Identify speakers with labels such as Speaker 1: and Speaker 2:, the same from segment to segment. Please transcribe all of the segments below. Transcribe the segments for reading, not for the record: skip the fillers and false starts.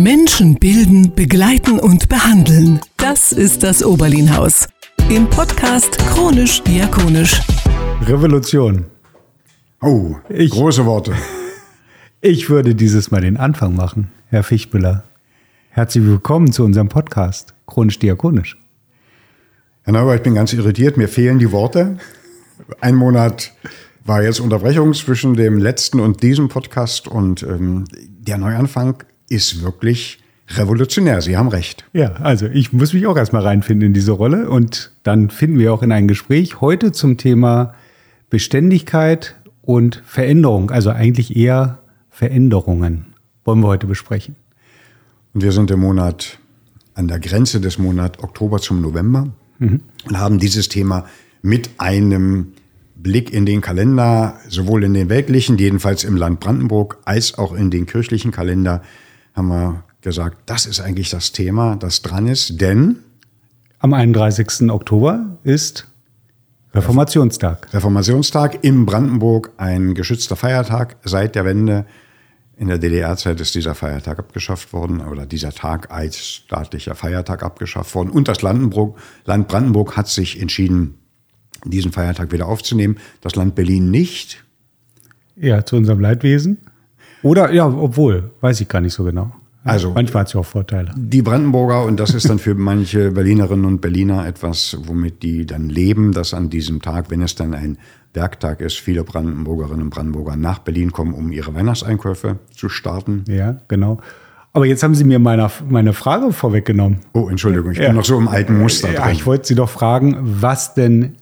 Speaker 1: Menschen bilden, begleiten und behandeln. Das ist das Oberlin-Haus. Im Podcast Chronisch Diakonisch.
Speaker 2: Revolution.
Speaker 3: Oh, große Worte.
Speaker 2: Ich würde dieses Mal den Anfang machen, Herr Fichtbüller. Herzlich willkommen zu unserem Podcast Chronisch Diakonisch.
Speaker 3: Herr Neuber, ich bin ganz irritiert, mir fehlen die Worte. Ein Monat war jetzt Unterbrechung zwischen dem letzten und diesem Podcast und der Neuanfang ist wirklich revolutionär. Sie haben recht.
Speaker 2: Ja, also ich muss mich auch erstmal reinfinden in diese Rolle und dann finden wir auch in ein Gespräch heute zum Thema Beständigkeit und Veränderung, also eigentlich eher Veränderungen, wollen wir heute besprechen.
Speaker 3: Und wir sind im Monat, an der Grenze des Monats Oktober zum November und haben dieses Thema mit einem Blick in den Kalender, sowohl in den weltlichen, jedenfalls im Land Brandenburg, als auch in den kirchlichen Kalender, haben wir gesagt, das ist eigentlich das Thema, das dran ist, denn
Speaker 2: am 31. Oktober ist Reformationstag.
Speaker 3: Reformationstag in Brandenburg, ein geschützter Feiertag seit der Wende. In der DDR-Zeit ist dieser Feiertag abgeschafft worden oder dieser Tag als staatlicher Feiertag abgeschafft worden. Und das Land Brandenburg hat sich entschieden, diesen Feiertag wieder aufzunehmen. Das Land Berlin nicht.
Speaker 2: Ja, zu unserem Leidwesen. Oder, ja, obwohl, weiß ich gar nicht so genau.
Speaker 3: Also,
Speaker 2: manchmal hat es ja auch Vorteile.
Speaker 3: Die Brandenburger, und das ist dann für manche Berlinerinnen und Berliner etwas, womit die dann leben, dass an diesem Tag, wenn es dann ein Werktag ist, viele Brandenburgerinnen und Brandenburger nach Berlin kommen, um ihre Weihnachtseinkäufe zu starten.
Speaker 2: Ja, genau. Aber jetzt haben Sie mir meine Frage vorweggenommen.
Speaker 3: Oh, Entschuldigung, ich bin noch so im alten Muster drin.
Speaker 2: Ja, ich wollte Sie doch fragen, was denn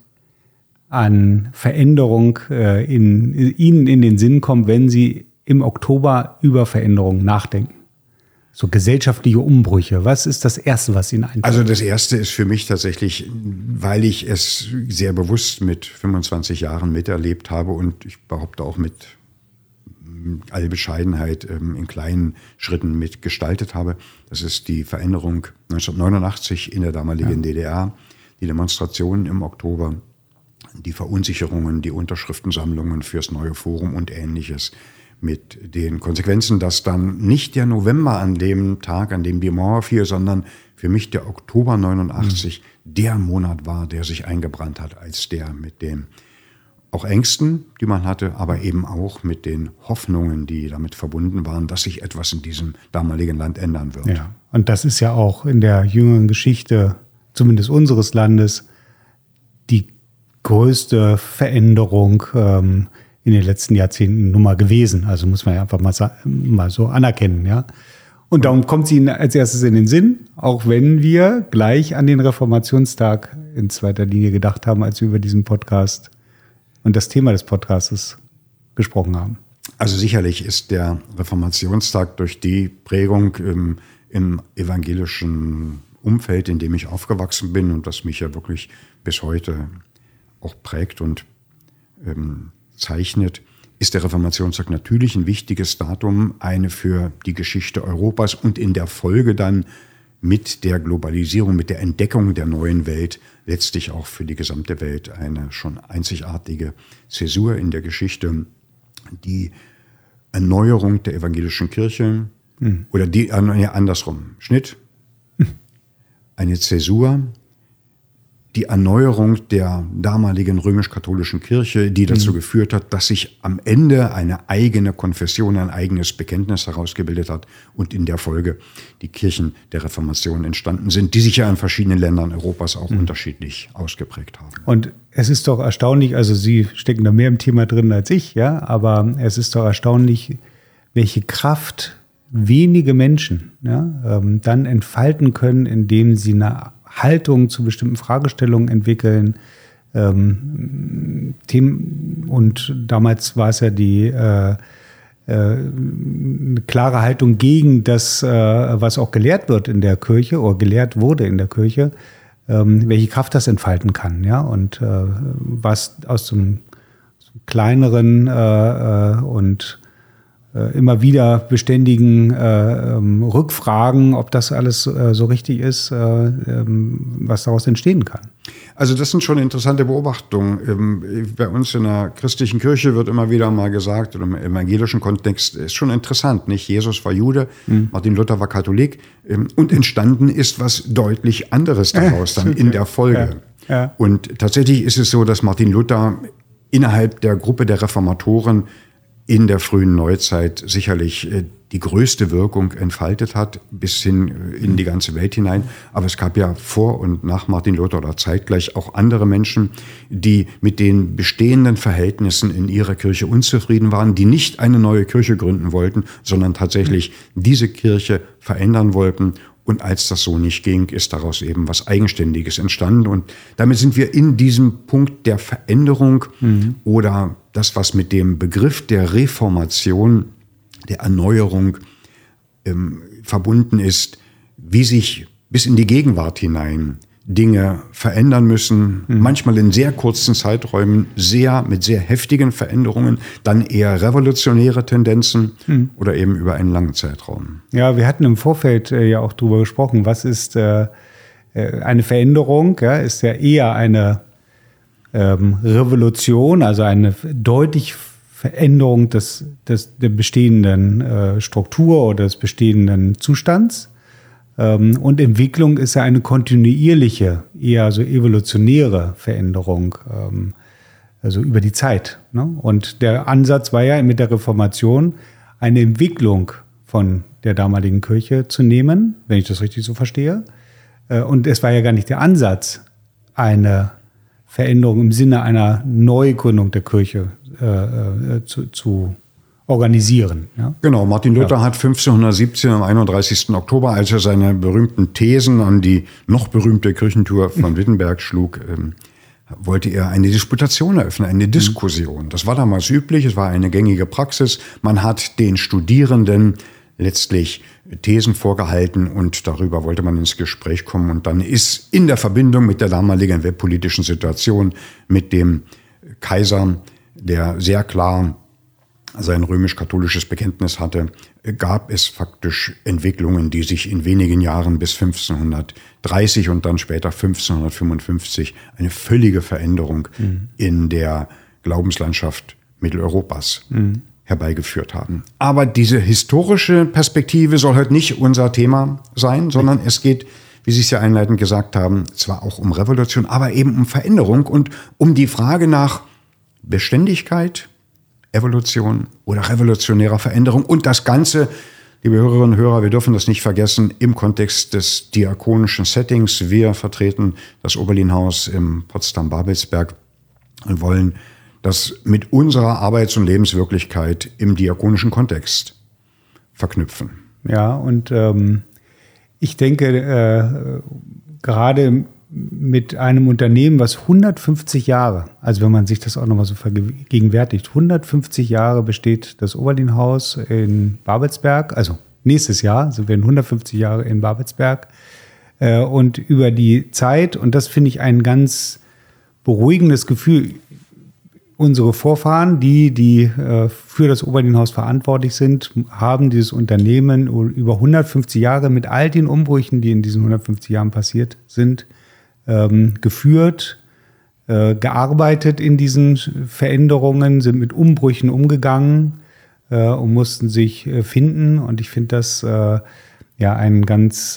Speaker 2: an Veränderung Ihnen in den Sinn kommt, wenn Sie im Oktober über Veränderungen nachdenken. So gesellschaftliche Umbrüche. Was ist das Erste, was Ihnen einfällt?
Speaker 3: Also das Erste ist für mich tatsächlich, weil ich es sehr bewusst mit 25 Jahren miterlebt habe und ich behaupte auch mit all Bescheidenheit in kleinen Schritten mitgestaltet habe. Das ist die Veränderung 1989 in der damaligen DDR, die Demonstrationen im Oktober, die Verunsicherungen, die Unterschriftensammlungen fürs neue Forum und Ähnliches. Mit den Konsequenzen, dass dann nicht der November an dem Tag, an dem die Mauer fiel, sondern für mich der Oktober 89 der Monat war, der sich eingebrannt hat als der mit den auch Ängsten, die man hatte, aber eben auch mit den Hoffnungen, die damit verbunden waren, dass sich etwas in diesem damaligen Land ändern wird.
Speaker 2: Ja, und das ist ja auch in der jüngeren Geschichte, zumindest unseres Landes, die größte Veränderung in den letzten Jahrzehnten nun mal gewesen. Also muss man ja einfach mal so anerkennen, ja. Und darum kommt sie Ihnen als erstes in den Sinn, auch wenn wir gleich an den Reformationstag in zweiter Linie gedacht haben, als wir über diesen Podcast und das Thema des Podcasts gesprochen haben.
Speaker 3: Also sicherlich ist der Reformationstag durch die Prägung im evangelischen Umfeld, in dem ich aufgewachsen bin und das mich ja wirklich bis heute auch prägt und zeichnet, ist der Reformationstag natürlich ein wichtiges Datum, eine für die Geschichte Europas und in der Folge dann mit der Globalisierung, mit der Entdeckung der neuen Welt, letztlich auch für die gesamte Welt eine schon einzigartige Zäsur in der Geschichte, die Erneuerung der evangelischen Kirche oder die andersrum, Schnitt, eine Zäsur, die Erneuerung der damaligen römisch-katholischen Kirche, die dazu geführt hat, dass sich am Ende eine eigene Konfession, ein eigenes Bekenntnis herausgebildet hat und in der Folge die Kirchen der Reformation entstanden sind, die sich ja in verschiedenen Ländern Europas auch unterschiedlich ausgeprägt haben.
Speaker 2: Und es ist doch erstaunlich, also Sie stecken da mehr im Thema drin als ich, ja, aber es ist doch erstaunlich, welche Kraft wenige Menschen dann entfalten können, indem sie eine Haltung zu bestimmten Fragestellungen entwickeln. Themen, und damals war es ja eine klare Haltung gegen das, was auch gelehrt wird in der Kirche oder gelehrt wurde in der Kirche, welche Kraft das entfalten kann, ja, und was aus dem kleineren und immer wieder beständigen Rückfragen, ob das alles so richtig ist, was daraus entstehen kann.
Speaker 3: Also das sind schon interessante Beobachtungen. Bei uns in der christlichen Kirche wird immer wieder mal gesagt, oder im evangelischen Kontext ist schon interessant, nicht? Jesus war Jude, Martin Luther war Katholik und entstanden ist was deutlich anderes daraus dann in der Folge. Ja. Und tatsächlich ist es so, dass Martin Luther innerhalb der Gruppe der Reformatoren in der frühen Neuzeit sicherlich die größte Wirkung entfaltet hat, bis hin in die ganze Welt hinein. Aber es gab ja vor und nach Martin Luther oder zeitgleich auch andere Menschen, die mit den bestehenden Verhältnissen in ihrer Kirche unzufrieden waren, die nicht eine neue Kirche gründen wollten, sondern tatsächlich diese Kirche verändern wollten. Und als das so nicht ging, ist daraus eben was Eigenständiges entstanden. Und damit sind wir in diesem Punkt der Veränderung oder das, was mit dem Begriff der Reformation, der Erneuerung verbunden ist, wie sich bis in die Gegenwart hinein Dinge verändern müssen, manchmal in sehr kurzen Zeiträumen, mit sehr heftigen Veränderungen, dann eher revolutionäre Tendenzen oder eben über einen langen Zeitraum.
Speaker 2: Ja, wir hatten im Vorfeld ja auch drüber gesprochen, was ist eine Veränderung, ja, ist ja eher eine Revolution, also eine deutliche Veränderung der bestehenden Struktur oder des bestehenden Zustands. Und Entwicklung ist ja eine kontinuierliche, eher so evolutionäre Veränderung, also über die Zeit. Ne? Und der Ansatz war ja mit der Reformation, eine Entwicklung von der damaligen Kirche zu nehmen, wenn ich das richtig so verstehe. Und es war ja gar nicht der Ansatz, eine Veränderung im Sinne einer Neugründung der Kirche zu organisieren. Ja?
Speaker 3: Genau, Martin Luther hat 1517 am 31. Oktober, als er seine berühmten Thesen an die noch berühmte Kirchentour von Wittenberg schlug, wollte er eine Disputation eröffnen, eine Diskussion. Das war damals üblich, es war eine gängige Praxis. Man hat den Studierenden letztlich Thesen vorgehalten und darüber wollte man ins Gespräch kommen. Und dann ist in der Verbindung mit der damaligen weltpolitischen Situation, mit dem Kaiser, der sehr klar sein römisch-katholisches Bekenntnis hatte, gab es faktisch Entwicklungen, die sich in wenigen Jahren bis 1530 und dann später 1555 eine völlige Veränderung in der Glaubenslandschaft Mitteleuropas herbeigeführt haben. Aber diese historische Perspektive soll heute nicht unser Thema sein, sondern es geht, wie Sie es ja einleitend gesagt haben, zwar auch um Revolution, aber eben um Veränderung und um die Frage nach Beständigkeit, Evolution oder revolutionärer Veränderung und das Ganze, liebe Hörerinnen und Hörer, wir dürfen das nicht vergessen, im Kontext des diakonischen Settings. Wir vertreten das Oberlin-Haus im Potsdam-Babelsberg und wollen das mit unserer Arbeits- und Lebenswirklichkeit im diakonischen Kontext verknüpfen.
Speaker 2: Ja, und ich denke, gerade mit einem Unternehmen, was 150 Jahre, also wenn man sich das auch nochmal so vergegenwärtigt, 150 Jahre besteht das Oberlin-Haus in Babelsberg, also nächstes Jahr sind wir in 150 Jahre in Babelsberg und über die Zeit, und das finde ich ein ganz beruhigendes Gefühl, unsere Vorfahren, die für das Oberlin-Haus verantwortlich sind, haben dieses Unternehmen über 150 Jahre mit all den Umbrüchen, die in diesen 150 Jahren passiert sind, geführt, gearbeitet in diesen Veränderungen, sind mit Umbrüchen umgegangen und mussten sich finden. Und ich finde das eine ganz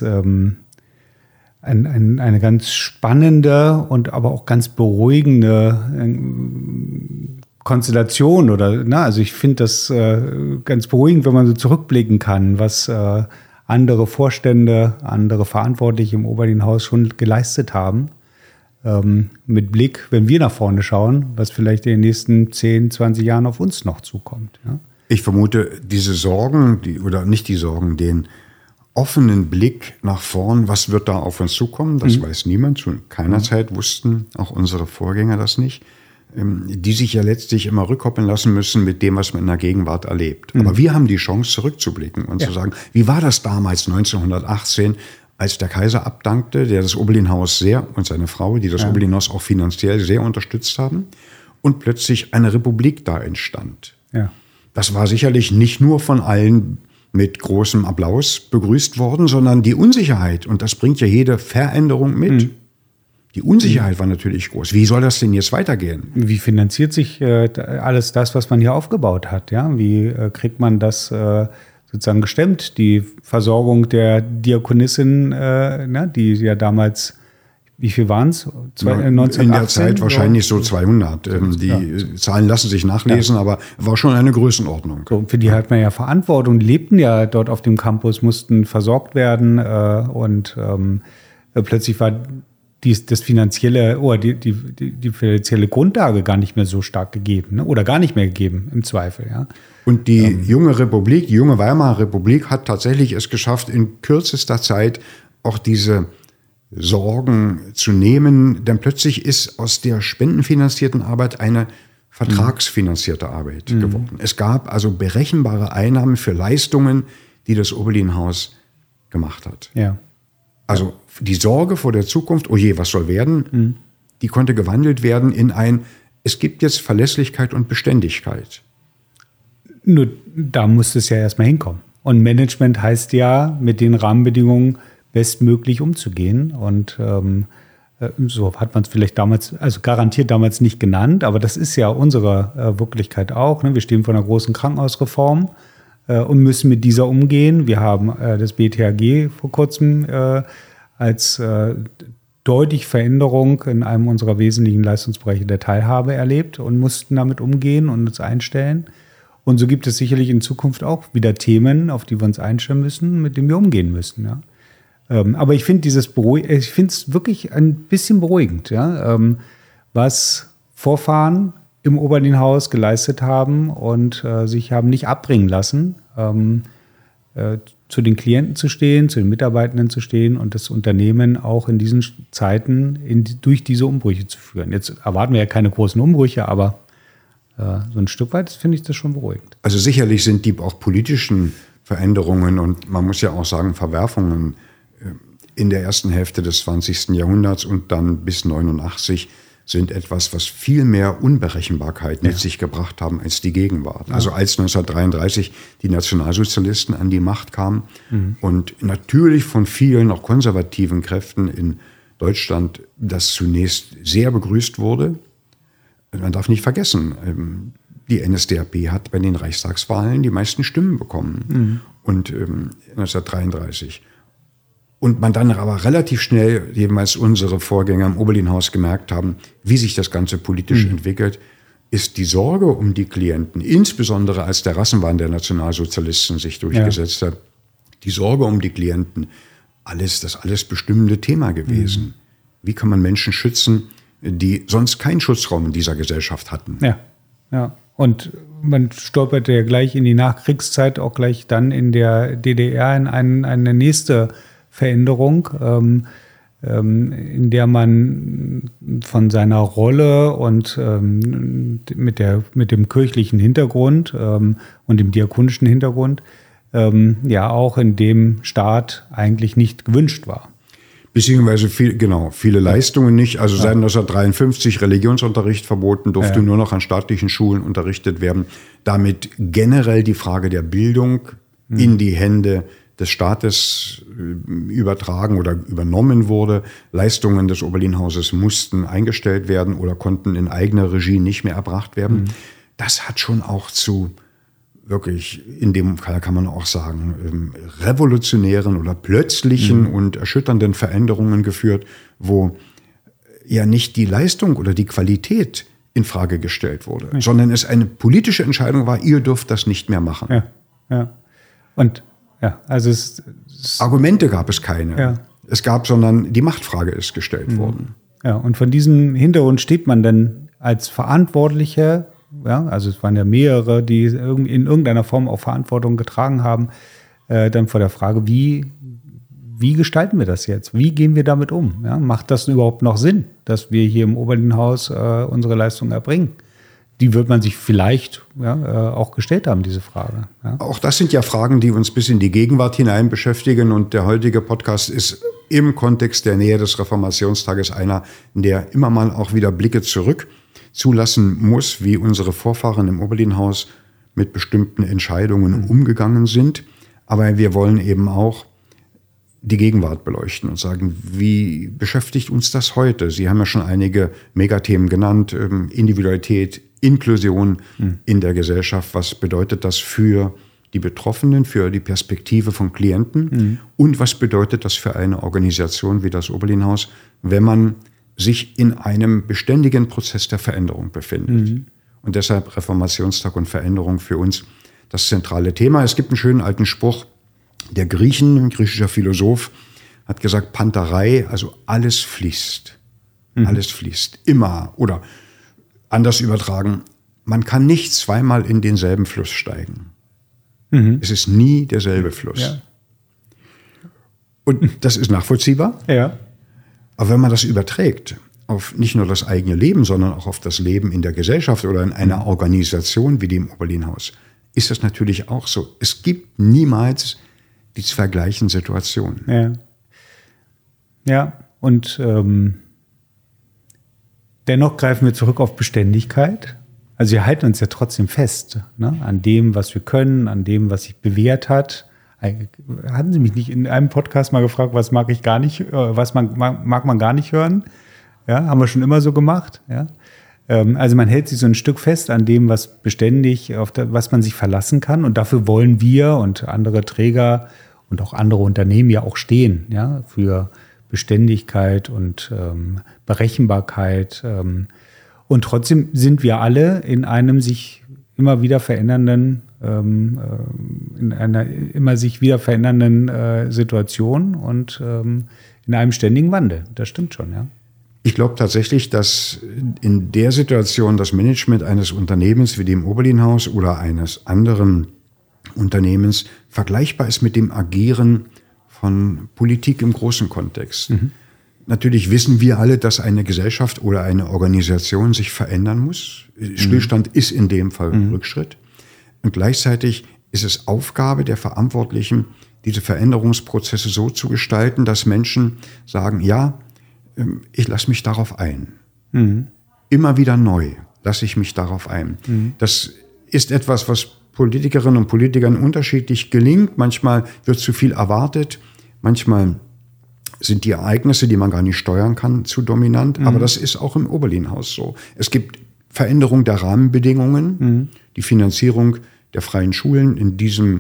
Speaker 2: spannende und aber auch ganz beruhigende Konstellation. Also ich finde das ganz beruhigend, wenn man so zurückblicken kann, was andere Vorstände, andere Verantwortliche im Oberlin-Haus schon geleistet haben. Mit Blick, wenn wir nach vorne schauen, was vielleicht in den nächsten 10, 20 Jahren auf uns noch zukommt. Ja?
Speaker 3: Ich vermute, diese Sorgen, den offenen Blick nach vorn, was wird da auf uns zukommen, das weiß niemand. Zu keiner Zeit wussten auch unsere Vorgänger das nicht. Die sich ja letztlich immer rückkoppeln lassen müssen mit dem, was man in der Gegenwart erlebt. Aber wir haben die Chance, zurückzublicken und zu sagen, wie war das damals 1918, als der Kaiser abdankte, der das Oberlin-Haus und seine Frau, die das Oberlin-Haus auch finanziell sehr unterstützt haben, und plötzlich eine Republik da entstand. Ja. das war sicherlich nicht nur von allen mit großem Applaus begrüßt worden, sondern die Unsicherheit, und das bringt ja jede Veränderung mit. Die Unsicherheit war natürlich groß. Wie soll das denn jetzt weitergehen?
Speaker 2: Wie finanziert sich alles das, was man hier aufgebaut hat? Ja? Wie kriegt man das sozusagen gestemmt? Die Versorgung der Diakonissin, die ja damals, wie viel waren es? 1918?
Speaker 3: In der Zeit wahrscheinlich so 200. Die Zahlen lassen sich nachlesen, aber war schon eine Größenordnung.
Speaker 2: So, für die hat man ja Verantwortung, lebten ja dort auf dem Campus, mussten versorgt werden und plötzlich war das finanzielle, die finanzielle Grundlage gar nicht mehr so stark gegeben, ne? Oder gar nicht mehr gegeben im Zweifel. Ja?
Speaker 3: Und die junge Republik, die junge Weimarer Republik hat tatsächlich es geschafft, in kürzester Zeit auch diese Sorgen zu nehmen, denn plötzlich ist aus der spendenfinanzierten Arbeit eine vertragsfinanzierte Arbeit geworden. Es gab also berechenbare Einnahmen für Leistungen, die das Oberlin-Haus gemacht hat.
Speaker 2: Ja.
Speaker 3: Also die Sorge vor der Zukunft, oh je, was soll werden, die konnte gewandelt werden in es gibt jetzt Verlässlichkeit und Beständigkeit.
Speaker 2: Nur da muss es ja erstmal hinkommen. Und Management heißt ja, mit den Rahmenbedingungen bestmöglich umzugehen. Und so hat man es vielleicht damals, also garantiert damals nicht genannt, aber das ist ja unsere Wirklichkeit auch. Ne? Wir stehen vor einer großen Krankenhausreform und müssen mit dieser umgehen. Wir haben das BTHG vor kurzem als deutliche Veränderung in einem unserer wesentlichen Leistungsbereiche der Teilhabe erlebt und mussten damit umgehen und uns einstellen. Und so gibt es sicherlich in Zukunft auch wieder Themen, auf die wir uns einstellen müssen, mit denen wir umgehen müssen. Ja. Aber ich finde es wirklich ein bisschen beruhigend, ja, was Vorfahren im Oberlin-Haus geleistet haben und sich haben nicht abbringen lassen, zu den Klienten zu stehen, zu den Mitarbeitenden zu stehen und das Unternehmen auch in diesen Zeiten durch diese Umbrüche zu führen. Jetzt erwarten wir ja keine großen Umbrüche, aber so ein Stück weit finde ich das schon beruhigend.
Speaker 3: Also sicherlich sind die auch politischen Veränderungen und man muss ja auch sagen Verwerfungen in der ersten Hälfte des 20. Jahrhunderts und dann bis 89 sind etwas, was viel mehr Unberechenbarkeit mit sich gebracht haben als die Gegenwart. Also als 1933 die Nationalsozialisten an die Macht kamen und natürlich von vielen auch konservativen Kräften in Deutschland das zunächst sehr begrüßt wurde. Man darf nicht vergessen, die NSDAP hat bei den Reichstagswahlen die meisten Stimmen bekommen und 1933. Und man dann aber relativ schnell, jedenfalls unsere Vorgänger im Oberlin-Haus gemerkt haben, wie sich das Ganze politisch entwickelt, ist die Sorge um die Klienten, insbesondere als der Rassenwahn der Nationalsozialisten sich durchgesetzt hat, die Sorge um die Klienten, das alles bestimmende Thema gewesen. Wie kann man Menschen schützen, die sonst keinen Schutzraum in dieser Gesellschaft hatten?
Speaker 2: Ja. Und man stolperte ja gleich in die Nachkriegszeit, auch gleich dann in der DDR in eine nächste Veränderung, in der man von seiner Rolle und mit dem kirchlichen Hintergrund und dem diakonischen Hintergrund ja auch in dem Staat eigentlich nicht gewünscht war.
Speaker 3: Beziehungsweise viele Leistungen nicht. Also seit 1953 Religionsunterricht verboten, durfte nur noch an staatlichen Schulen unterrichtet werden. Damit generell die Frage der Bildung in die Hände des Staates übertragen oder übernommen wurde. Leistungen des Oberlin-Hauses mussten eingestellt werden oder konnten in eigener Regie nicht mehr erbracht werden. Das hat schon auch zu wirklich, in dem Fall kann man auch sagen, revolutionären oder plötzlichen und erschütternden Veränderungen geführt, wo ja nicht die Leistung oder die Qualität in Frage gestellt wurde, sondern es eine politische Entscheidung war, ihr dürft das nicht mehr machen.
Speaker 2: Und also
Speaker 3: Argumente gab es keine. Es gab, sondern die Machtfrage ist gestellt worden.
Speaker 2: Ja, und von diesem Hintergrund steht man dann als Verantwortliche, also es waren ja mehrere, die in irgendeiner Form auch Verantwortung getragen haben, dann vor der Frage, wie gestalten wir das jetzt? Wie gehen wir damit um? Ja, macht das überhaupt noch Sinn, dass wir hier im Oberlin-Haus unsere Leistung erbringen? Die wird man sich vielleicht auch gestellt haben, diese Frage. Ja.
Speaker 3: Auch das sind ja Fragen, die uns bis in die Gegenwart hinein beschäftigen. Und der heutige Podcast ist im Kontext der Nähe des Reformationstages einer, in der immer mal auch wieder Blicke zurück zulassen muss, wie unsere Vorfahren im Oberlin-Haus mit bestimmten Entscheidungen umgegangen sind. Aber wir wollen eben auch die Gegenwart beleuchten und sagen, wie beschäftigt uns das heute? Sie haben ja schon einige Megathemen genannt, Individualität, Inklusion in der Gesellschaft. Was bedeutet das für die Betroffenen, für die Perspektive von Klienten? Und was bedeutet das für eine Organisation wie das Oberlin-Haus, wenn man sich in einem beständigen Prozess der Veränderung befindet? Und deshalb Reformationstag und Veränderung für uns das zentrale Thema. Es gibt einen schönen alten Spruch der Griechen, ein griechischer Philosoph, hat gesagt, Panterei, also alles fließt. Alles fließt. Immer. Oder anders übertragen, man kann nicht zweimal in denselben Fluss steigen. Es ist nie derselbe Fluss.
Speaker 2: Ja.
Speaker 3: Und das ist nachvollziehbar.
Speaker 2: Ja.
Speaker 3: Aber wenn man das überträgt auf nicht nur das eigene Leben, sondern auch auf das Leben in der Gesellschaft oder in einer Organisation wie dem Oberlin-Haus, ist das natürlich auch so. Es gibt niemals die zwei gleichen Situationen.
Speaker 2: Ja. Ja, und dennoch greifen wir zurück auf Beständigkeit. Also wir halten uns ja trotzdem fest, ne, an dem, was wir können, an dem, was sich bewährt hat. Hatten Sie mich nicht in einem Podcast mal gefragt, was mag ich gar nicht, was mag man gar nicht hören? Ja, haben wir schon immer so gemacht. Ja. Also man hält sich so ein Stück fest an dem, was beständig, was man sich verlassen kann. Und dafür wollen wir und andere Träger und auch andere Unternehmen ja auch stehen, ja, für Beständigkeit und Berechenbarkeit. Und trotzdem sind wir alle in einem sich immer wieder verändernden, in einer immer sich wieder verändernden Situation und in einem ständigen Wandel. Das stimmt schon, ja.
Speaker 3: Ich glaube tatsächlich, dass in der Situation das Management eines Unternehmens wie dem Oberlin-Haus oder eines anderen Unternehmens vergleichbar ist mit dem Agieren von Politik im großen Kontext. Natürlich wissen wir alle, dass eine Gesellschaft oder eine Organisation sich verändern muss. Stillstand ist in dem Fall Rückschritt. Und gleichzeitig ist es Aufgabe der Verantwortlichen, diese Veränderungsprozesse so zu gestalten, dass Menschen sagen, ja, ich lasse mich darauf ein. Immer wieder neu lasse ich mich darauf ein. Das ist etwas, was Politikerinnen und Politikern unterschiedlich gelingt. Manchmal wird zu viel erwartet, manchmal sind die Ereignisse, die man gar nicht steuern kann, zu dominant. Aber das ist auch im Oberlin-Haus so. Es gibt Veränderung der Rahmenbedingungen, die Finanzierung der freien Schulen in diesem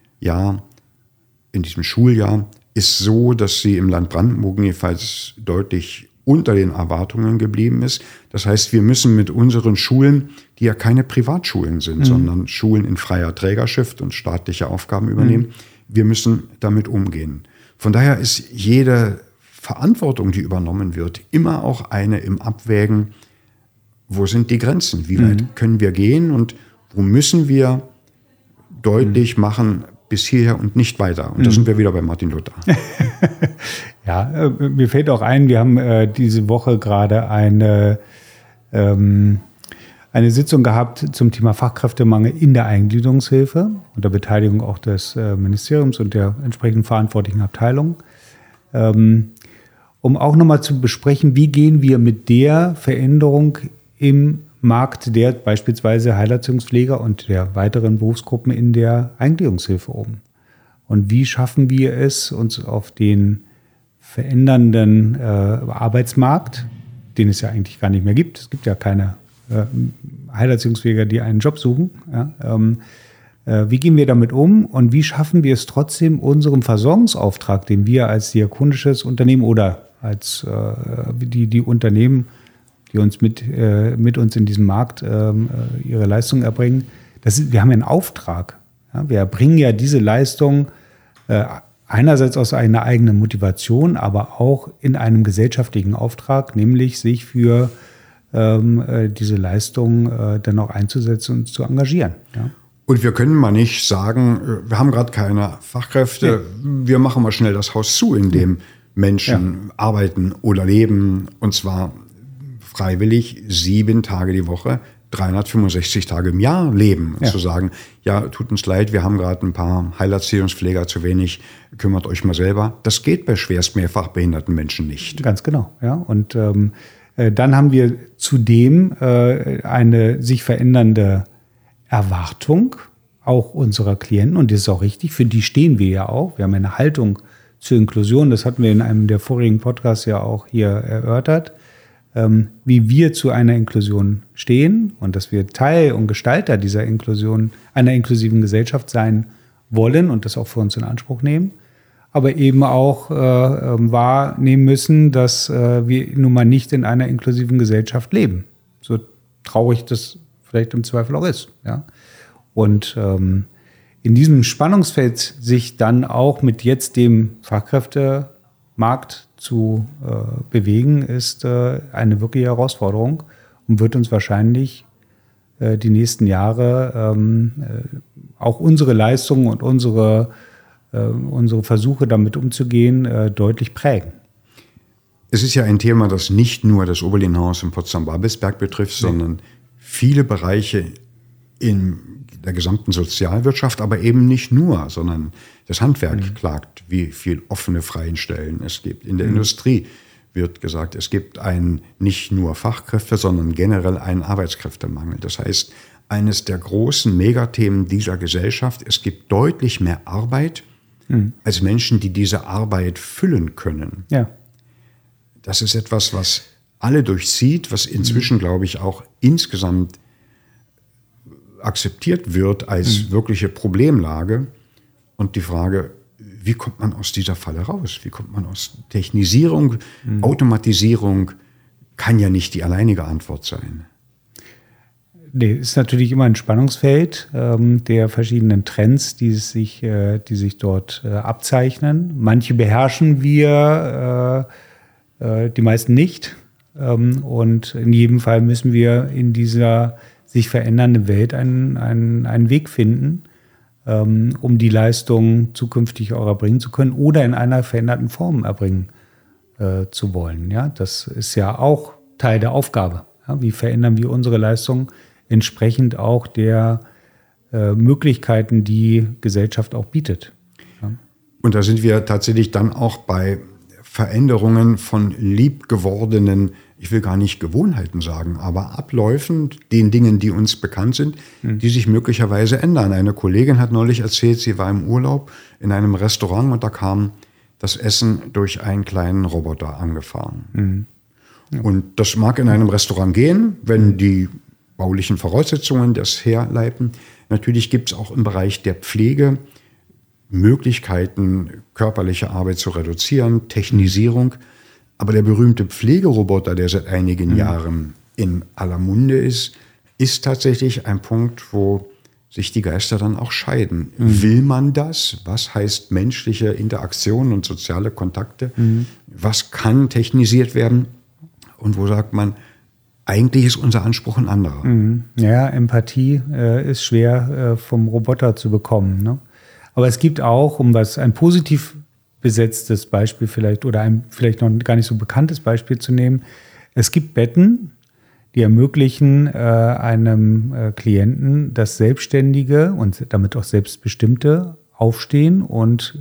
Speaker 3: Schuljahr ist so, dass sie im Land Brandenburg jedenfalls deutlich unter den Erwartungen geblieben ist. Das heißt, wir müssen mit unseren Schulen, die ja keine Privatschulen sind, sondern Schulen in freier Trägerschaft und staatliche Aufgaben übernehmen, wir müssen damit umgehen. Von daher ist jede Verantwortung, die übernommen wird, immer auch eine im Abwägen, wo sind die Grenzen, wie weit können wir gehen und wo müssen wir deutlich machen, bis hierher und nicht weiter. Und da sind wir wieder bei Martin Luther.
Speaker 2: Ja, mir fällt auch ein, wir haben diese Woche gerade eine Sitzung gehabt zum Thema Fachkräftemangel in der Eingliederungshilfe unter Beteiligung auch des Ministeriums und der entsprechenden verantwortlichen Abteilung, um auch nochmal zu besprechen, wie gehen wir mit der Veränderung im Markt der beispielsweise Heilerziehungspfleger und der weiteren Berufsgruppen in der Eingliederungshilfe um. Und wie schaffen wir es, uns auf den verändernden Arbeitsmarkt, den es ja eigentlich gar nicht mehr gibt, es gibt ja keine Heilerziehungspfleger, die einen Job suchen, ja, wie gehen wir damit um und wie schaffen wir es trotzdem, unserem Versorgungsauftrag, den wir als diakonisches Unternehmen oder als die Unternehmen, die uns mit uns in diesem Markt ihre Leistungen erbringen. Wir haben ja einen Auftrag. Ja? Wir erbringen ja diese Leistung einerseits aus einer eigenen Motivation, aber auch in einem gesellschaftlichen Auftrag, nämlich sich für diese Leistung dann auch einzusetzen und zu engagieren. Ja?
Speaker 3: Und wir können mal nicht sagen, wir haben gerade keine Fachkräfte, wir machen mal schnell das Haus zu, in dem Menschen arbeiten oder leben, und zwar freiwillig 7 Tage die Woche, 365 Tage im Jahr leben. Ja. Zu sagen, ja, tut uns leid, wir haben gerade ein paar Heilerziehungspfleger zu wenig, kümmert euch mal selber. Das geht bei schwerst mehrfach behinderten Menschen nicht.
Speaker 2: Ganz genau, ja. Und dann haben wir zudem eine sich verändernde Erwartung auch unserer Klienten, und das ist auch richtig, für die stehen wir ja auch. Wir haben eine Haltung zur Inklusion, das hatten wir in einem der vorigen Podcasts ja auch hier erörtert, wie wir zu einer Inklusion stehen und dass wir Teil und Gestalter dieser Inklusion, einer inklusiven Gesellschaft sein wollen und das auch für uns in Anspruch nehmen, aber eben auch wahrnehmen müssen, dass wir nun mal nicht in einer inklusiven Gesellschaft leben. So traurig das vielleicht im Zweifel auch ist. Ja? Und in diesem Spannungsfeld sich dann auch mit jetzt dem Fachkräftemarkt zu bewegen, ist eine wirkliche Herausforderung und wird uns wahrscheinlich die nächsten Jahre auch unsere Leistungen und unsere Versuche damit umzugehen deutlich prägen.
Speaker 3: Es ist ja ein Thema, das nicht nur das Oberlin-Haus in Potsdam-Babelsberg betrifft, sondern viele Bereiche in der gesamten Sozialwirtschaft, aber eben nicht nur, sondern das Handwerk klagt, wie viel offene freien Stellen es gibt. In der Industrie wird gesagt, es gibt nicht nur Fachkräfte, sondern generell einen Arbeitskräftemangel. Das heißt, eines der großen Megathemen dieser Gesellschaft, es gibt deutlich mehr Arbeit als Menschen, die diese Arbeit füllen können.
Speaker 2: Ja.
Speaker 3: Das ist etwas, was alle durchzieht, was inzwischen, glaube ich, auch insgesamt akzeptiert wird als wirkliche Problemlage. Und die Frage, wie kommt man aus dieser Falle raus? Wie kommt man aus Technisierung? Automatisierung kann ja nicht die alleinige Antwort sein.
Speaker 2: Nee, ist natürlich immer ein Spannungsfeld der verschiedenen Trends, die sich dort abzeichnen. Manche beherrschen wir, die meisten nicht. Und in jedem Fall müssen wir in dieser sich verändernden Welt einen Weg finden, um die Leistung zukünftig auch erbringen zu können oder in einer veränderten Form erbringen zu wollen. Ja, das ist ja auch Teil der Aufgabe. Ja, wie verändern wir unsere Leistung entsprechend auch der Möglichkeiten, die Gesellschaft auch bietet. Ja.
Speaker 3: Und da sind wir tatsächlich dann auch bei Veränderungen von liebgewordenen, ich will gar nicht Gewohnheiten sagen, aber Abläufen, den Dingen, die uns bekannt sind, die sich möglicherweise ändern. Eine Kollegin hat neulich erzählt, sie war im Urlaub in einem Restaurant und da kam das Essen durch einen kleinen Roboter angefahren. Und das mag in einem Restaurant gehen, wenn die baulichen Voraussetzungen das herleiten. Natürlich gibt es auch im Bereich der Pflege Möglichkeiten, körperliche Arbeit zu reduzieren, Technisierung. Aber der berühmte Pflegeroboter, der seit einigen Jahren in aller Munde ist tatsächlich ein Punkt, wo sich die Geister dann auch scheiden. Will man das? Was heißt menschliche Interaktion und soziale Kontakte? Was kann technisiert werden? Und wo sagt man, eigentlich ist unser Anspruch ein anderer.
Speaker 2: Ja, Empathie ist schwer vom Roboter zu bekommen. Ne? Aber es gibt auch, um ein positiv besetztes Beispiel vielleicht oder ein vielleicht noch gar nicht so bekanntes Beispiel zu nehmen, es gibt Betten, die ermöglichen einem Klienten das selbstständige und damit auch selbstbestimmte Aufstehen und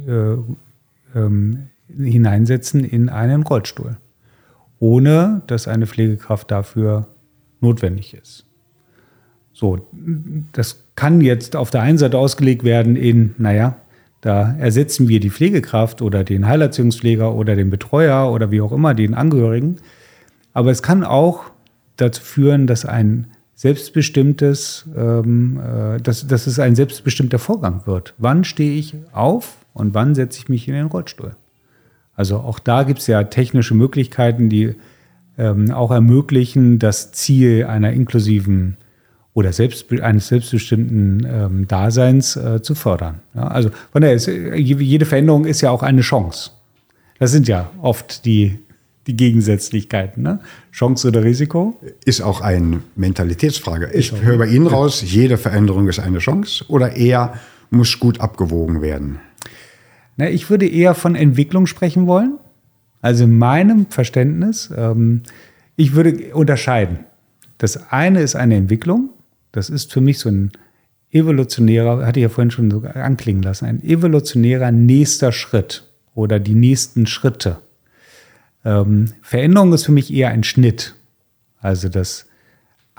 Speaker 2: hineinsetzen in einen Rollstuhl, ohne dass eine Pflegekraft dafür notwendig ist. So, das kann jetzt auf der einen Seite ausgelegt werden in, da ersetzen wir die Pflegekraft oder den Heilerziehungspfleger oder den Betreuer oder wie auch immer, den Angehörigen. Aber es kann auch dazu führen, dass ein selbstbestimmtes, dass es ein selbstbestimmter Vorgang wird. Wann stehe ich auf und wann setze ich mich in den Rollstuhl? Also auch da gibt es ja technische Möglichkeiten, die auch ermöglichen, das Ziel einer inklusiven oder eines selbstbestimmten Daseins zu fördern. Ja, also von daher jede Veränderung ist ja auch eine Chance. Das sind ja oft die Gegensätzlichkeiten. Ne? Chance oder Risiko?
Speaker 3: Ist auch eine Mentalitätsfrage. Ich höre bei Ihnen raus, jede Veränderung ist eine Chance oder eher muss gut abgewogen werden?
Speaker 2: Na, ich würde eher von Entwicklung sprechen wollen. Also in meinem Verständnis, ich würde unterscheiden. Das eine ist eine Entwicklung. Das ist für mich so ein evolutionärer, hatte ich ja vorhin schon so anklingen lassen, ein evolutionärer nächster Schritt oder die nächsten Schritte. Veränderung ist für mich eher ein Schnitt. Also das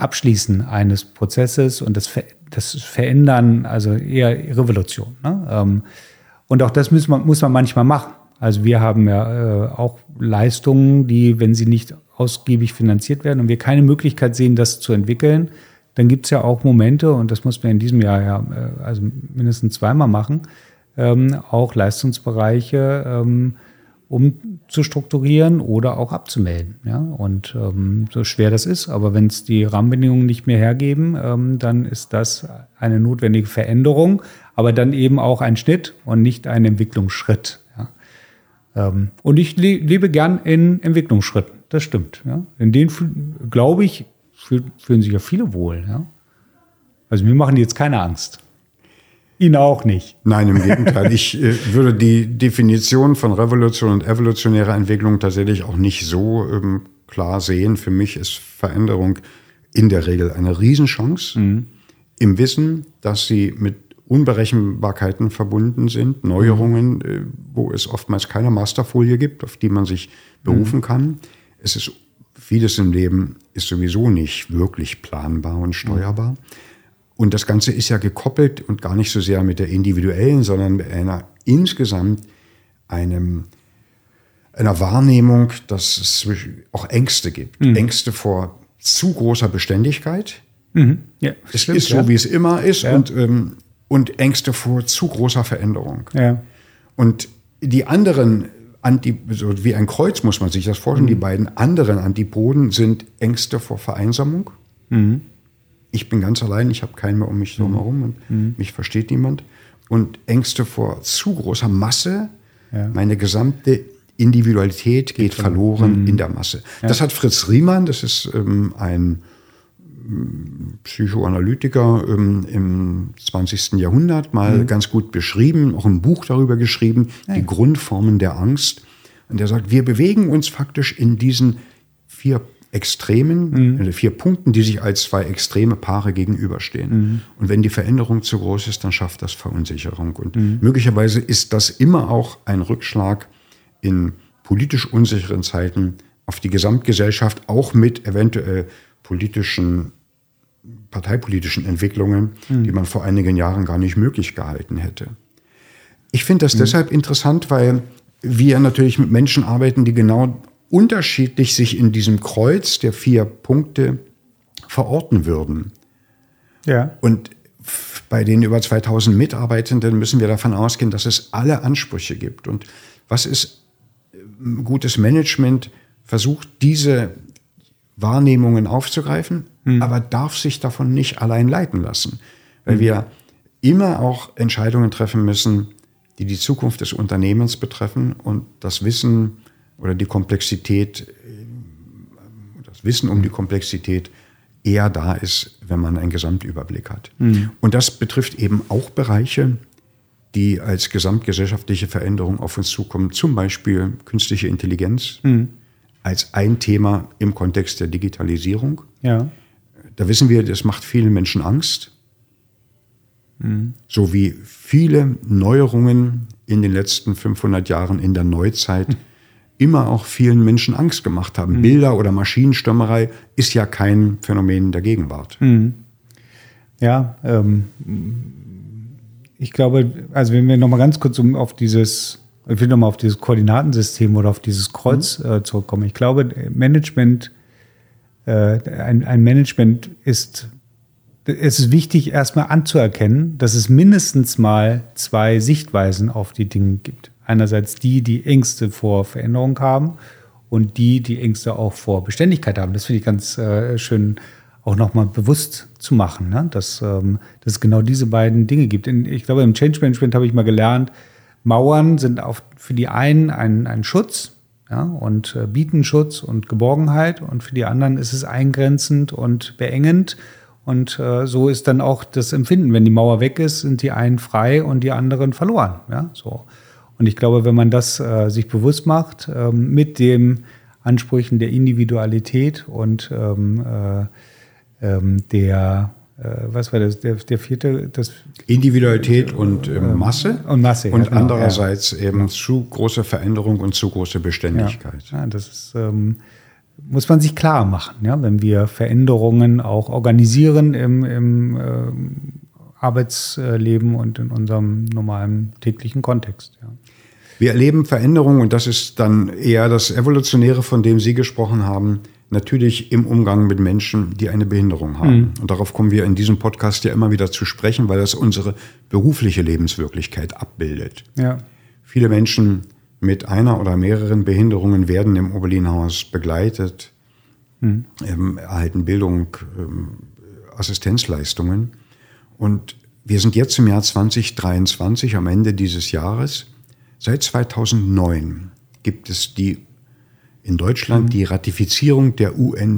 Speaker 2: Abschließen eines Prozesses und das Verändern, also eher Revolution. Ne? Und auch das muss man manchmal machen. Also wir haben ja auch Leistungen, die, wenn sie nicht ausgiebig finanziert werden und wir keine Möglichkeit sehen, das zu entwickeln, dann gibt es ja auch Momente, und das mussten wir in diesem Jahr ja also mindestens zweimal machen, auch Leistungsbereiche umzustrukturieren oder auch abzumelden. Ja? Und so schwer das ist, aber wenn es die Rahmenbedingungen nicht mehr hergeben, dann ist das eine notwendige Veränderung, aber dann eben auch ein Schnitt und nicht ein Entwicklungsschritt. Ja? Und ich lebe gern in Entwicklungsschritten, das stimmt. Ja? In denen, glaube ich, fühlen sich ja viele wohl. Ja? Also mir machen die jetzt keine Angst. Ihnen auch nicht.
Speaker 3: Nein, im Gegenteil. Ich würde die Definition von Revolution und evolutionärer Entwicklung tatsächlich auch nicht so klar sehen. Für mich ist Veränderung in der Regel eine Riesenchance. Im Wissen, dass sie mit Unberechenbarkeiten verbunden sind, Neuerungen, wo es oftmals keine Masterfolie gibt, auf die man sich berufen kann. Es ist vieles im Leben ist sowieso nicht wirklich planbar und steuerbar. Und das Ganze ist ja gekoppelt und gar nicht so sehr mit der individuellen, sondern mit einer insgesamt einer Wahrnehmung, dass es auch Ängste gibt. Ängste vor zu großer Beständigkeit. Ja, es stimmt, ist so, wie es immer ist. Ja. Und Ängste vor zu großer Veränderung. Ja. Und die anderen, so wie ein Kreuz muss man sich das vorstellen, die beiden anderen Antipoden sind Ängste vor Vereinsamung. Ich bin ganz allein, ich habe keinen mehr um mich herum und mich versteht niemand. Und Ängste vor zu großer Masse, meine gesamte Individualität geht verloren in der Masse. Ja. Das hat Fritz Riemann, das ist ein Psychoanalytiker im 20. Jahrhundert, mal ganz gut beschrieben, auch ein Buch darüber geschrieben, die Grundformen der Angst. Und er sagt, wir bewegen uns faktisch in diesen 4 Extremen, 4 Punkten, die sich als 2 extreme Paare gegenüberstehen. Und wenn die Veränderung zu groß ist, dann schafft das Verunsicherung. Und möglicherweise ist das immer auch ein Rückschlag in politisch unsicheren Zeiten auf die Gesamtgesellschaft, auch mit eventuell parteipolitischen Entwicklungen, die man vor einigen Jahren gar nicht möglich gehalten hätte. Ich finde das deshalb interessant, weil wir natürlich mit Menschen arbeiten, die genau unterschiedlich sich in diesem Kreuz der 4 Punkte verorten würden. Ja. Und bei den über 2000 Mitarbeitenden müssen wir davon ausgehen, dass es alle Ansprüche gibt. Und was ist gutes Management? Versucht, diese Wahrnehmungen aufzugreifen, aber darf sich davon nicht allein leiten lassen. Weil wir immer auch Entscheidungen treffen müssen, die die Zukunft des Unternehmens betreffen und das Wissen oder die Komplexität, das Wissen um die Komplexität eher da ist, wenn man einen Gesamtüberblick hat. Und das betrifft eben auch Bereiche, die als gesamtgesellschaftliche Veränderung auf uns zukommen, zum Beispiel künstliche Intelligenz, als ein Thema im Kontext der Digitalisierung. Ja. Da wissen wir, das macht vielen Menschen Angst. So wie viele Neuerungen in den letzten 500 Jahren in der Neuzeit immer auch vielen Menschen Angst gemacht haben. Bilder- oder Maschinenstürmerei ist ja kein Phänomen der Gegenwart.
Speaker 2: Ja, ich glaube, also wenn wir noch mal ganz kurz auf dieses Koordinatensystem oder auf dieses Kreuz zurückkommen. Ich glaube, Management, ein Management es ist wichtig, erstmal anzuerkennen, dass es mindestens mal 2 Sichtweisen auf die Dinge gibt. Einerseits die Ängste vor Veränderung haben und die Ängste auch vor Beständigkeit haben. Das finde ich ganz schön auch nochmal bewusst zu machen, ne? Dass es genau diese beiden Dinge gibt. Ich glaube, im Change Management habe ich mal gelernt, Mauern sind für die einen ein Schutz, ja, und bieten Schutz und Geborgenheit, und für die anderen ist es eingrenzend und beengend. Und so ist dann auch das Empfinden. Wenn die Mauer weg ist, sind die einen frei und die anderen verloren. Ja, so. Und ich glaube, wenn man das sich bewusst macht, mit den Ansprüchen der Individualität und was war das, der 4.
Speaker 3: Individualität und Masse.
Speaker 2: Und Masse.
Speaker 3: Und genau, andererseits eben zu große Veränderung und zu große Beständigkeit.
Speaker 2: Ja, das ist muss man sich klar machen, ja, wenn wir Veränderungen auch organisieren im Arbeitsleben und in unserem normalen täglichen Kontext. Ja.
Speaker 3: Wir erleben Veränderungen, und das ist dann eher das Evolutionäre, von dem Sie gesprochen haben, natürlich im Umgang mit Menschen, die eine Behinderung haben. Und darauf kommen wir in diesem Podcast ja immer wieder zu sprechen, weil das unsere berufliche Lebenswirklichkeit abbildet.
Speaker 2: Ja.
Speaker 3: Viele Menschen mit einer oder mehreren Behinderungen werden im Oberlin-Haus begleitet, erhalten Bildung, Assistenzleistungen. Und wir sind jetzt im Jahr 2023, am Ende dieses Jahres. Seit 2009 gibt es in Deutschland die Ratifizierung der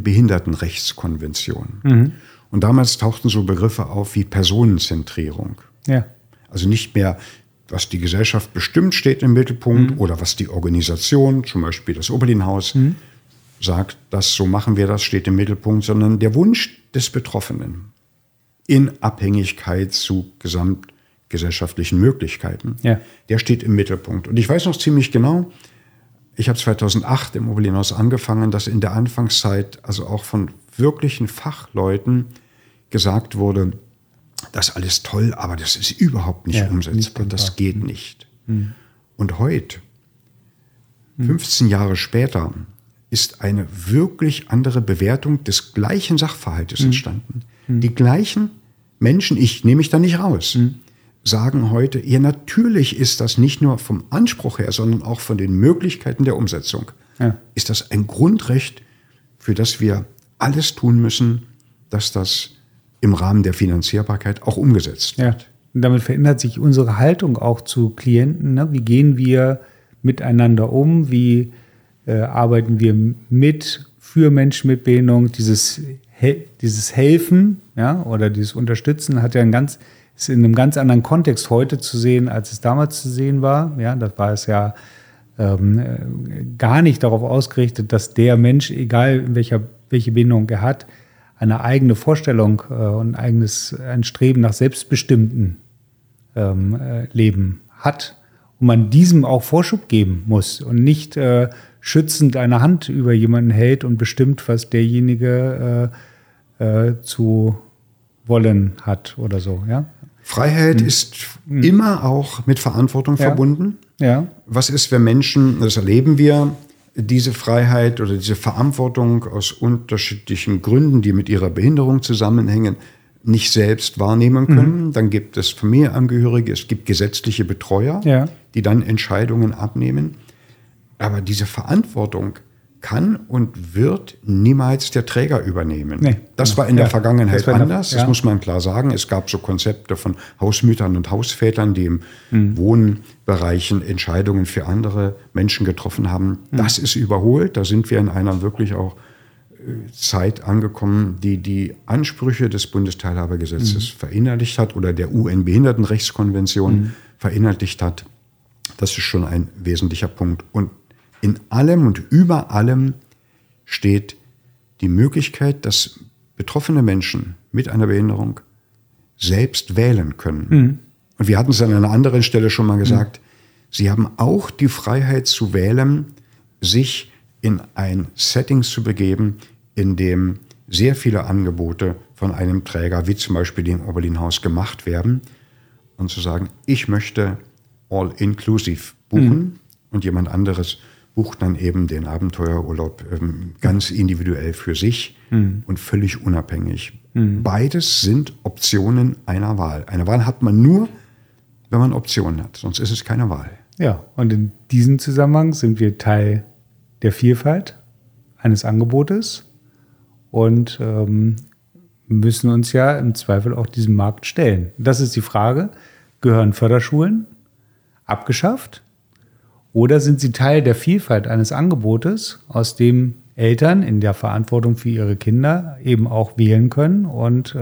Speaker 3: UN-Behindertenrechtskonvention. Und damals tauchten so Begriffe auf wie Personenzentrierung.
Speaker 2: Ja.
Speaker 3: Also nicht mehr, was die Gesellschaft bestimmt, steht im Mittelpunkt oder was die Organisation, zum Beispiel das Oberlin-Haus, sagt, so machen wir das, steht im Mittelpunkt, sondern der Wunsch des Betroffenen in Abhängigkeit zu gesamtgesellschaftlichen Möglichkeiten, der steht im Mittelpunkt. Und ich weiß noch ziemlich genau, ich habe 2008 im Oberlin-Haus angefangen, dass in der Anfangszeit also auch von wirklichen Fachleuten gesagt wurde, das ist alles toll, aber das ist überhaupt nicht umsetzbar, das geht nicht. Und heute, 15 Jahre später, ist eine wirklich andere Bewertung des gleichen Sachverhaltes entstanden. Die gleichen Menschen, ich nehme mich da nicht raus, sagen heute, ja, natürlich ist das nicht nur vom Anspruch her, sondern auch von den Möglichkeiten der Umsetzung. Ja. Ist das ein Grundrecht, für das wir alles tun müssen, dass das im Rahmen der Finanzierbarkeit auch umgesetzt wird.
Speaker 2: Ja. Und damit verändert sich unsere Haltung auch zu Klienten. Ne? Wie gehen wir miteinander um? Wie arbeiten wir für Menschen mit Behinderung? Dieses Helfen, ja, oder dieses Unterstützen ist in einem ganz anderen Kontext heute zu sehen, als es damals zu sehen war. Ja, da war es ja gar nicht darauf ausgerichtet, dass der Mensch, egal welche Behinderung er hat, eine eigene Vorstellung und ein Streben nach selbstbestimmten Leben hat und man diesem auch Vorschub geben muss und nicht schützend eine Hand über jemanden hält und bestimmt, was derjenige zu wollen hat oder so. Ja?
Speaker 3: Freiheit ist immer auch mit Verantwortung verbunden.
Speaker 2: Ja.
Speaker 3: Was ist, wenn Menschen, das erleben wir, diese Freiheit oder diese Verantwortung aus unterschiedlichen Gründen, die mit ihrer Behinderung zusammenhängen, nicht selbst wahrnehmen können? Dann gibt es Familienangehörige, es gibt gesetzliche Betreuer, die dann Entscheidungen abnehmen. Aber diese Verantwortung kann und wird niemals der Träger übernehmen. Nee, das war in der Vergangenheit anders, das muss man klar sagen. Es gab so Konzepte von Hausmüttern und Hausvätern, die im Wohnbereichen Entscheidungen für andere Menschen getroffen haben. Das ist überholt, da sind wir in einer wirklich auch Zeit angekommen, die die Ansprüche des Bundesteilhabegesetzes verinnerlicht hat oder der UN-Behindertenrechtskonvention verinnerlicht hat. Das ist schon ein wesentlicher Punkt. Und in allem und über allem steht die Möglichkeit, dass betroffene Menschen mit einer Behinderung selbst wählen können. Und wir hatten es an einer anderen Stelle schon mal gesagt, sie haben auch die Freiheit zu wählen, sich in ein Setting zu begeben, in dem sehr viele Angebote von einem Träger, wie zum Beispiel dem Oberlin-Haus, gemacht werden und zu sagen, ich möchte all-inclusive buchen und jemand anderes bucht dann eben den Abenteuerurlaub ganz individuell für sich und völlig unabhängig. Beides sind Optionen einer Wahl. Eine Wahl hat man nur, wenn man Optionen hat, sonst ist es keine Wahl.
Speaker 2: Ja, und in diesem Zusammenhang sind wir Teil der Vielfalt eines Angebotes und müssen uns ja im Zweifel auch diesem Markt stellen. Das ist die Frage, gehören Förderschulen abgeschafft? Oder sind sie Teil der Vielfalt eines Angebotes, aus dem Eltern in der Verantwortung für ihre Kinder eben auch wählen können und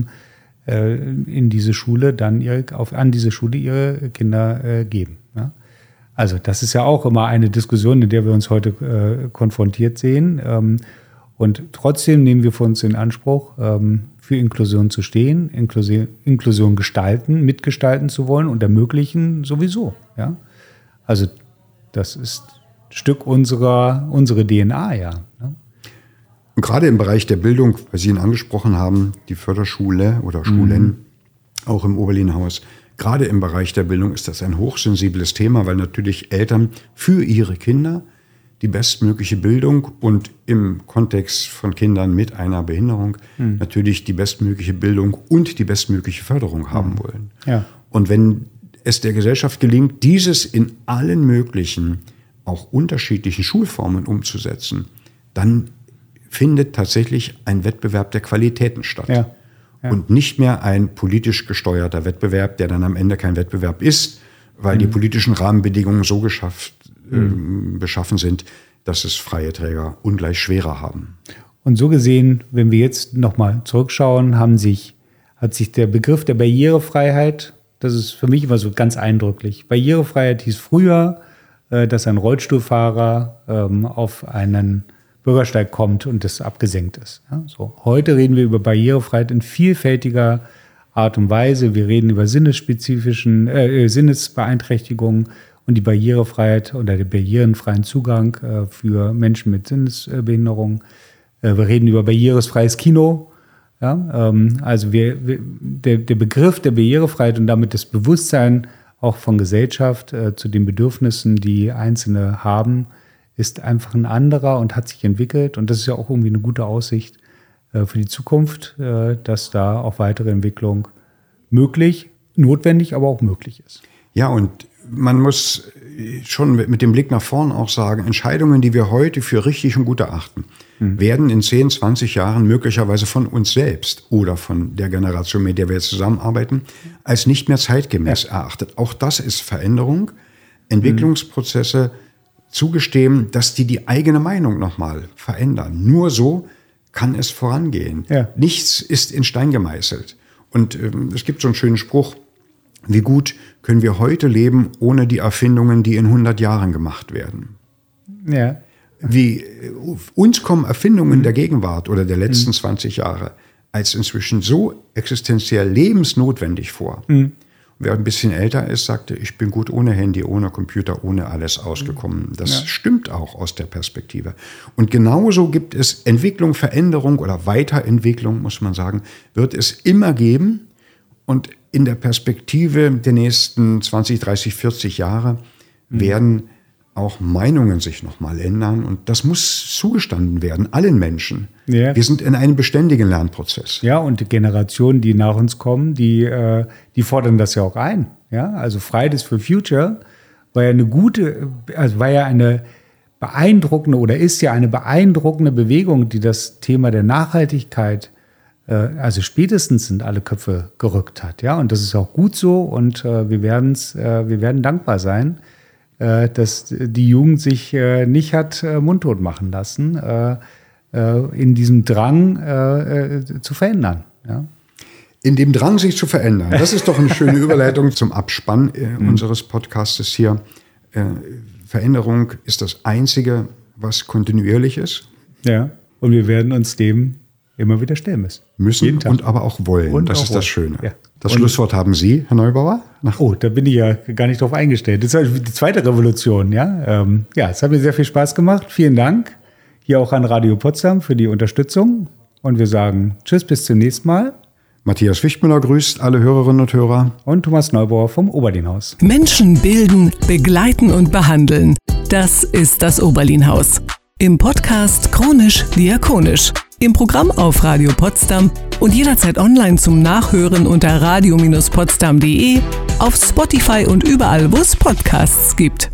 Speaker 2: in diese Schule dann an diese Schule ihre Kinder geben? Ja? Also das ist ja auch immer eine Diskussion, in der wir uns heute konfrontiert sehen. Und trotzdem nehmen wir für uns in Anspruch, für Inklusion zu stehen, Inklusion mitgestalten zu wollen und ermöglichen sowieso. Ja? Also das ist Stück unsere DNA, ja.
Speaker 3: gerade im Bereich der Bildung, weil Sie ihn angesprochen haben, die Förderschule oder Schulen, auch im Oberlin-Haus, gerade im Bereich der Bildung ist das ein hochsensibles Thema, weil natürlich Eltern für ihre Kinder die bestmögliche Bildung und im Kontext von Kindern mit einer Behinderung natürlich die bestmögliche Bildung und die bestmögliche Förderung haben wollen.
Speaker 2: Ja.
Speaker 3: Und wenn es der Gesellschaft gelingt, dieses in allen möglichen, auch unterschiedlichen Schulformen umzusetzen, dann findet tatsächlich ein Wettbewerb der Qualitäten statt.
Speaker 2: Ja. Ja.
Speaker 3: Und nicht mehr ein politisch gesteuerter Wettbewerb, der dann am Ende kein Wettbewerb ist, weil die politischen Rahmenbedingungen so beschaffen sind, dass es freie Träger ungleich schwerer haben.
Speaker 2: Und so gesehen, wenn wir jetzt nochmal zurückschauen, hat sich der Begriff der Barrierefreiheit, das ist für mich immer so ganz eindrücklich. Barrierefreiheit hieß früher, dass ein Rollstuhlfahrer auf einen Bürgersteig kommt und das abgesenkt ist. Ja, so. Heute reden wir über Barrierefreiheit in vielfältiger Art und Weise. Wir reden über Sinnesbeeinträchtigungen und die Barrierefreiheit oder den barrierenfreien Zugang für Menschen mit Sinnesbehinderung. Wir reden über barrierefreies Kino. Ja, also der Begriff der Barrierefreiheit und damit das Bewusstsein auch von Gesellschaft zu den Bedürfnissen, die Einzelne haben, ist einfach ein anderer und hat sich entwickelt. Und das ist ja auch irgendwie eine gute Aussicht für die Zukunft, dass da auch weitere Entwicklung möglich, notwendig, aber auch möglich ist.
Speaker 3: Ja, und man muss schon mit dem Blick nach vorn auch sagen, Entscheidungen, die wir heute für richtig und gut erachten, werden in 10, 20 Jahren möglicherweise von uns selbst oder von der Generation, mit der wir jetzt zusammenarbeiten, als nicht mehr zeitgemäß erachtet. Auch das ist Veränderung, Entwicklungsprozesse zugestehen, dass die eigene Meinung nochmal verändern. Nur so kann es vorangehen. Ja. Nichts ist in Stein gemeißelt. Und es gibt so einen schönen Spruch, wie gut können wir heute leben, ohne die Erfindungen, die in 100 Jahren gemacht werden.
Speaker 2: Ja.
Speaker 3: Uns kommen Erfindungen der Gegenwart oder der letzten 20 Jahre als inzwischen so existenziell lebensnotwendig vor. Wer ein bisschen älter ist, sagte, ich bin gut ohne Handy, ohne Computer, ohne alles ausgekommen. Das stimmt auch aus der Perspektive. Und genauso gibt es Entwicklung, Veränderung oder Weiterentwicklung, muss man sagen, wird es immer geben. Und in der Perspektive der nächsten 20, 30, 40 Jahre werden auch Meinungen sich nochmal ändern. Und das muss zugestanden werden, allen Menschen. Ja. Wir sind in einem beständigen Lernprozess.
Speaker 2: Ja, und die Generationen, die nach uns kommen, die fordern das ja auch ein. Ja, also Fridays for Future war ja eine beeindruckende oder ist ja eine beeindruckende Bewegung, die das Thema der Nachhaltigkeit also spätestens in alle Köpfe gerückt hat. Ja, und das ist auch gut so und wir werden dankbar sein, dass die Jugend sich nicht hat mundtot machen lassen, in diesem Drang zu verändern. Ja?
Speaker 3: In dem Drang, sich zu verändern. Das ist doch eine schöne Überleitung zum Abspann unseres Podcastes hier. Veränderung ist das Einzige, was kontinuierlich ist.
Speaker 2: Ja, und wir werden uns dem immer wieder stellen
Speaker 3: müssen und aber auch wollen. Und das ist das Schöne. Ja. Das Schlusswort haben Sie, Herr Neubauer.
Speaker 2: Da bin ich ja gar nicht drauf eingestellt. Das ist die zweite Revolution. Ja, es hat mir sehr viel Spaß gemacht. Vielen Dank hier auch an Radio Potsdam für die Unterstützung. Und wir sagen Tschüss, bis zum nächsten Mal.
Speaker 3: Matthias Wichtmüller grüßt alle Hörerinnen und Hörer.
Speaker 2: Und Thomas Neubauer vom Oberlin-Haus.
Speaker 1: Menschen bilden, begleiten und behandeln. Das ist das Oberlin-Haus. Im Podcast Chronisch Diakonisch. Im Programm auf Radio Potsdam und jederzeit online zum Nachhören unter radio-potsdam.de, auf Spotify und überall, wo es Podcasts gibt.